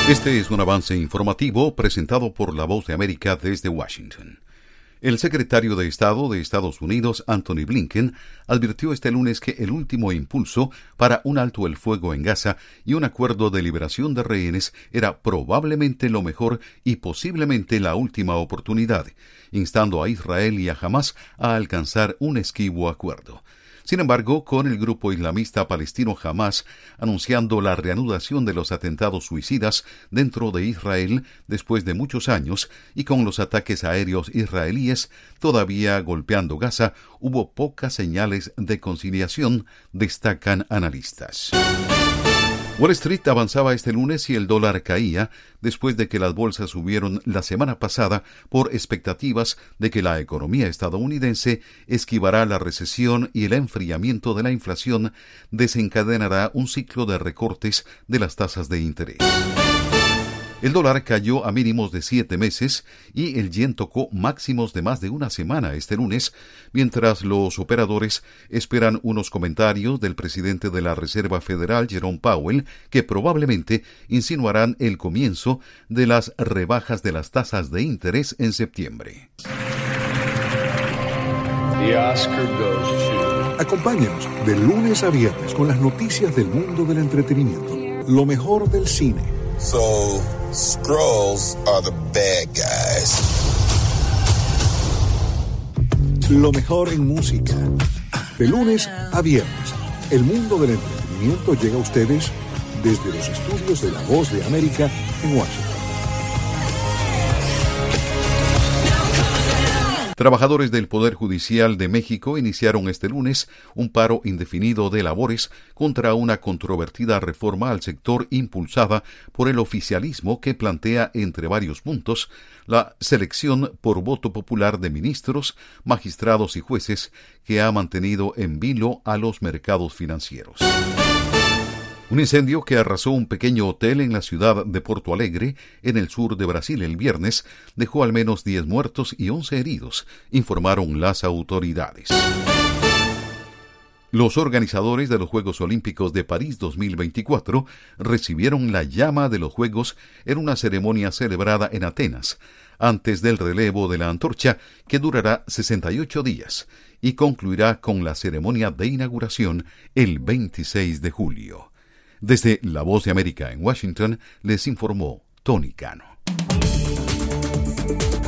Este es un avance informativo presentado por La Voz de América desde Washington. El secretario de Estado de Estados Unidos, Antony Blinken, advirtió este lunes que el último impulso para un alto el fuego en Gaza y un acuerdo de liberación de rehenes era probablemente lo mejor y posiblemente la última oportunidad, instando a Israel y a Hamás a alcanzar un esquivo acuerdo. Sin embargo, con el grupo islamista palestino Hamás anunciando la reanudación de los atentados suicidas dentro de Israel después de muchos años y con los ataques aéreos israelíes todavía golpeando Gaza, hubo pocas señales de conciliación, destacan analistas. Wall Street avanzaba este lunes y el dólar caía después de que las bolsas subieron la semana pasada por expectativas de que la economía estadounidense esquivará la recesión y el enfriamiento de la inflación desencadenará un ciclo de recortes de las tasas de interés. El dólar cayó a mínimos de 7 meses y el yen tocó máximos de más de una semana este lunes, mientras los operadores esperan unos comentarios del presidente de la Reserva Federal, Jerome Powell, que probablemente insinuarán el comienzo de las rebajas de las tasas de interés en septiembre. Acompáñanos de lunes a viernes con las noticias del mundo del entretenimiento, lo mejor del cine. So, Skrulls are the bad guys. Lo mejor en música. De lunes a viernes, el mundo del entretenimiento llega a ustedes desde los estudios de La Voz de América en Washington. Trabajadores del Poder Judicial de México iniciaron este lunes un paro indefinido de labores contra una controvertida reforma al sector impulsada por el oficialismo que plantea, entre varios puntos, la selección por voto popular de ministros, magistrados y jueces que ha mantenido en vilo a los mercados financieros. Un incendio que arrasó un pequeño hotel en la ciudad de Porto Alegre, en el sur de Brasil, el viernes, dejó al menos 10 muertos y 11 heridos, informaron las autoridades. Los organizadores de los Juegos Olímpicos de París 2024 recibieron la llama de los Juegos en una ceremonia celebrada en Atenas, antes del relevo de la antorcha, que durará 68 días y concluirá con la ceremonia de inauguración el 26 de julio. Desde La Voz de América en Washington, les informó Tony Cano.